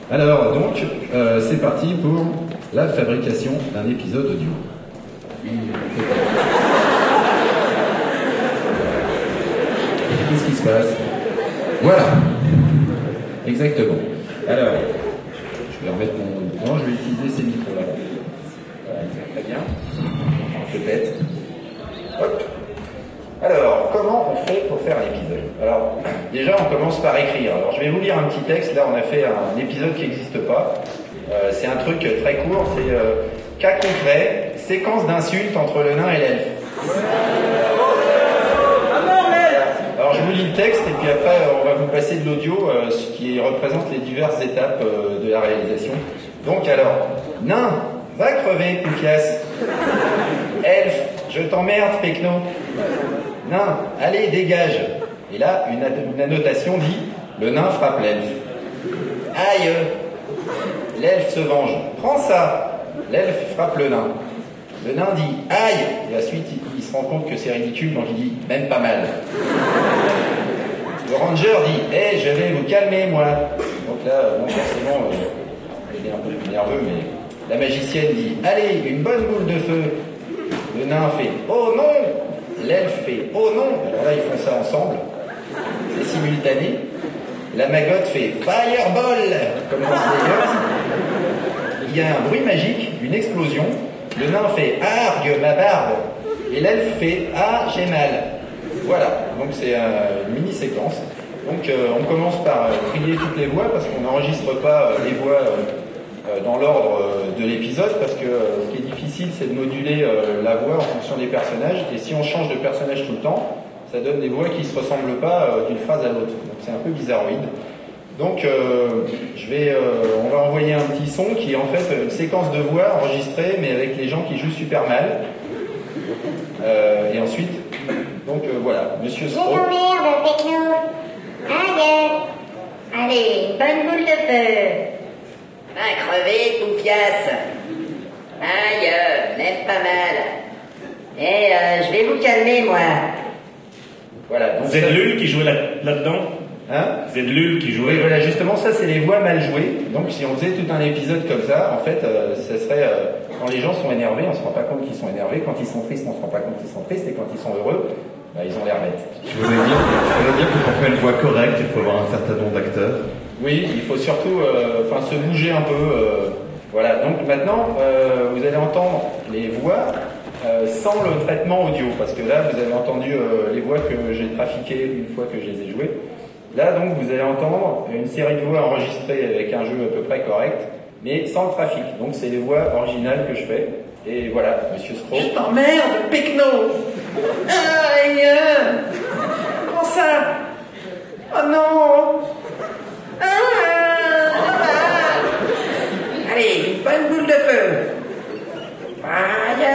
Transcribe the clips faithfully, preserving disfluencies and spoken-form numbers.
Alors, donc, euh, c'est parti pour la fabrication d'un épisode audio. Qu'est-ce qui se passe? Voilà. Exactement. Alors, je vais remettre mon... Non, je vais utiliser ces micros-là. Voilà, très bien. Peut-être. Hop. Alors, comment on fait pour faire l'épisode? Alors, déjà, on commence par écrire. Alors, je vais vous lire un petit texte. Là, on a fait un épisode qui n'existe pas. Euh, c'est un truc très court. C'est euh, cas concret, séquence d'insultes entre le nain et l'elfe. Alors, je vous lis le texte et puis après, on va vous passer de l'audio, euh, ce qui représente les diverses étapes euh, de la réalisation. Donc, alors, nain, va crever, Poufias. Elfe, je t'emmerde, Pecno. Nain, allez, dégage. Et là, une, une annotation dit, le nain frappe l'elfe. Aïe, l'elfe se venge. Prends ça. L'elfe frappe le nain. Le nain dit, aïe. Et ensuite, il, il se rend compte que c'est ridicule, donc il dit, même pas mal. Le ranger dit, hé, hey, je vais vous calmer, moi. Donc là, bon, forcément, euh, il est un peu plus nerveux, mais la magicienne dit, allez, une bonne boule de feu. Le nain fait, oh non. L'elfe fait, oh non. Alors là, ils font ça ensemble. C'est simultané. La magotte fait, fireball, comme dans les Il y a un bruit magique, une explosion. Le nain fait, argue, ma barbe. Et l'elfe fait, ah, j'ai mal. Voilà, donc c'est une mini-séquence. Donc euh, on commence par euh, trier toutes les voix, parce qu'on n'enregistre pas euh, les voix euh, dans l'ordre euh, de l'épisode, parce que euh, ce qui est difficile, c'est de moduler euh, la voix en fonction des personnages, et si on change de personnage tout le temps, ça donne des voix qui ne se ressemblent pas euh, d'une phrase à l'autre. Donc c'est un peu bizarroïde. Donc euh, je vais, euh, on va envoyer un petit son qui est en fait une séquence de voix enregistrée, mais avec les gens qui jouent super mal. Euh, et ensuite, donc euh, voilà, Monsieur Stro. J'ai ton merde, Pecno. Aïe. Allez, une bonne boule de feu. Va crever, Poufias. Aïe, même pas mal. Et euh, je vais vous calmer, moi. Voilà. Donc C'est Lul qui jouait là, là-dedans. Hein? C'est Lul qui jouait. Oui, voilà, justement, ça, c'est les voix mal jouées. Donc, si on faisait tout un épisode comme ça, en fait, euh, ça serait... Euh, quand les gens sont énervés, on se rend pas compte qu'ils sont énervés. Quand ils sont tristes, on se rend pas compte qu'ils sont tristes. Et quand ils sont heureux, bah, ils ont l'air bêtes. Tu voudrais dire, tu voudrais dire que pour faire une voix correcte, il faut avoir un certain nombre d'acteurs. Oui, il faut surtout euh, enfin, se bouger un peu. Euh, voilà, donc maintenant, euh, vous allez entendre les voix euh, sans le traitement audio. Parce que là, vous avez entendu euh, les voix que j'ai trafiquées une fois que je les ai jouées. Là, donc, vous allez entendre une série de voix enregistrées avec un jeu à peu près correct, mais sans le trafic. Donc, c'est les voix originales que je fais. Et voilà, Monsieur Stro. Je t'emmerde, Pecno. Aïe. Comment ça? Oh non. Ah. Allez, une bonne boule de feu. Aïe.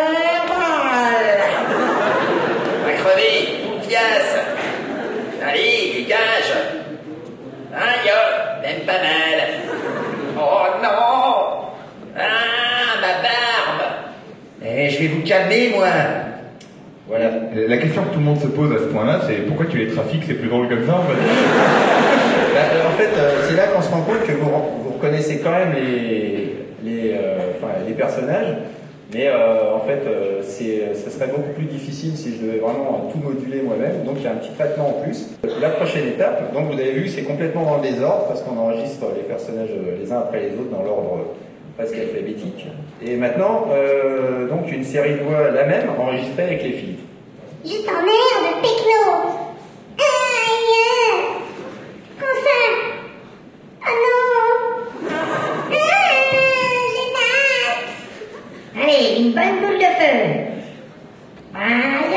Va crever, Poufias. Allez, dégage. Aïe, même pas mal. Oh non. Ah, ma barbe. Eh, je vais vous calmer, moi. Voilà. La question que tout le monde se pose à ce point-là, c'est pourquoi tu les trafiques, c'est plus drôle comme ça, en fait. Bah, euh, en fait, euh, c'est là qu'on se rend compte que vous, vous reconnaissez quand même les, les, euh, enfin, les personnages, mais euh, en fait, euh, c'est, ce serait beaucoup plus difficile si je devais vraiment tout moduler moi-même. Donc, il y a un petit traitement en plus. La prochaine étape, donc vous avez vu, c'est complètement dans le désordre parce qu'on enregistre les personnages les uns après les autres dans l'ordre presque alphabétique. Et maintenant, euh, donc une série de voix la même enregistrée avec les filles. Je t'emmerde, Pecno. Aïe. Comment ça? Oh non. Ah, j'ai mal. Allez, une bonne boule de feu. Aïe.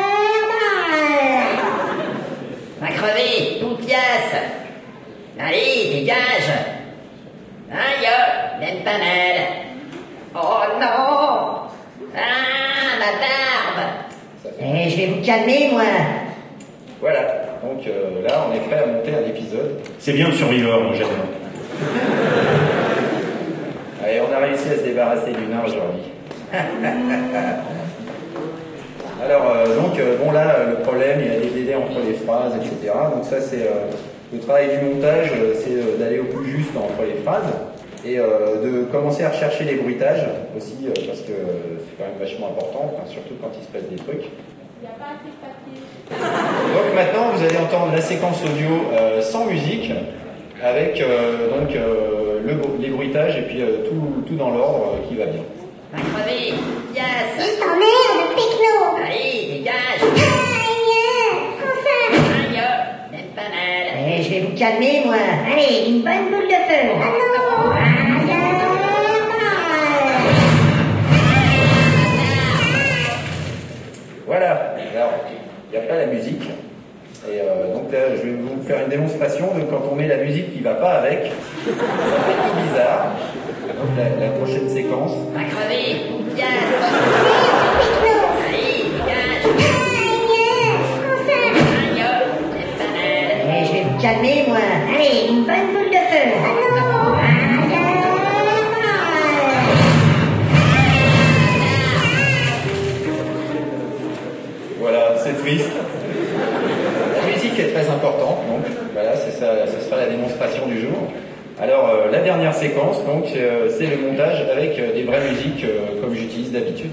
Va crever, Poufias. Allez, dégage. Aïe, même pas mal. Oh non. Ah, ma barbe. Eh, je vais vous calmer, moi. Voilà, donc euh, là on est prêt à monter un épisode. C'est bien le Survivor, moi j'aime. Allez, on a réussi à se débarrasser du nain aujourd'hui. Alors, euh, donc, euh, bon là, le problème, il y a des délais entre les phrases, et cetera. Donc ça, c'est euh, Le travail du montage, euh, c'est euh, d'aller au plus juste entre les phrases et euh, de commencer à rechercher les bruitages aussi, euh, parce que euh, c'est quand même vachement important, enfin, surtout quand il se passe des trucs. Il n'y a pas assez de papier. Donc maintenant, vous allez entendre la séquence audio euh, sans musique, avec euh, donc euh, le, les bruitages et puis euh, tout, tout dans l'ordre euh, qui va bien. Va crever, Poufias. Je t'emmerde, Pecno. Allez, dégage. Aïe, enfin. Aïe, même pas mal. Eh, je vais vous calmer, moi. Allez, une bonne boule de feu. Ah non. Aïe, Voilà, alors il n'y a pas la musique. Et euh, donc là, je vais vous faire une démonstration de quand on met la musique qui ne va pas avec, ça fait tout bizarre. Donc la, la prochaine séquence. Va crever, Poufias. Allez, dégage. Aïe, même pas mal. Eh, je vais vous calmer, moi. Allez, une bonne boule de feu. Ah non. Aïe, Voilà, c'est triste. La musique est très importante, donc voilà, c'est ça, ce sera la démonstration du jour. Alors euh, la dernière séquence, donc euh, c'est le montage avec euh, des vraies musiques euh, comme j'utilise d'habitude.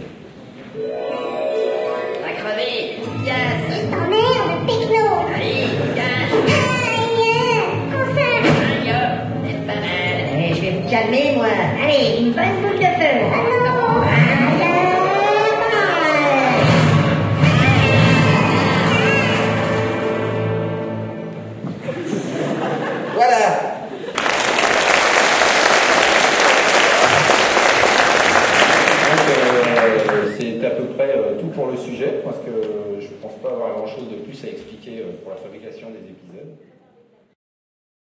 Va crever, Poufias. Je t'emmerde, Pecno. Allez, dégage. Aïe, enfin. Aïe, même pas mal. Eh, je vais vous calmer, moi. Allez, une bonne boule de feu. Ah non. Aïe, Voilà. Donc euh, c'est à peu près euh, tout pour le sujet, parce que je pense pas avoir grand chose de plus à expliquer euh, pour la fabrication des épisodes.